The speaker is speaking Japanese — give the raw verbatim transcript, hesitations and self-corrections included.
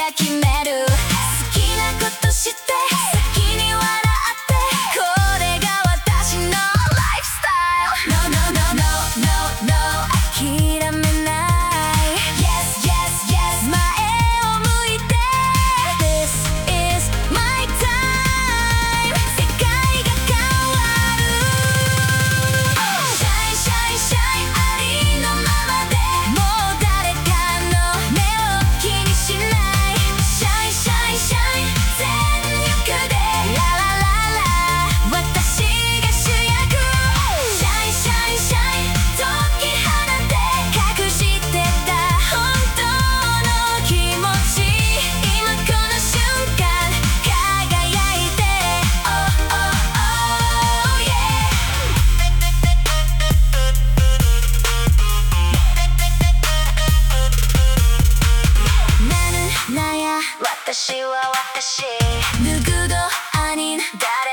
が決める。好きなことして先に笑ってこれが私のライフスタイル。 No no no no no no 諦めない。 Yes yes yes 前を向いて This is my time 世界が変わる。 Shine shine shine ありのままでもう誰かの目を気にしない。 Shine shine shine 全力でララララ私が主役。 Shine shine shine 解き放て隠してた本当の気持ち。今この瞬間輝いて Oh oh oh yeah。 나는 나야私は私。누구도 아닌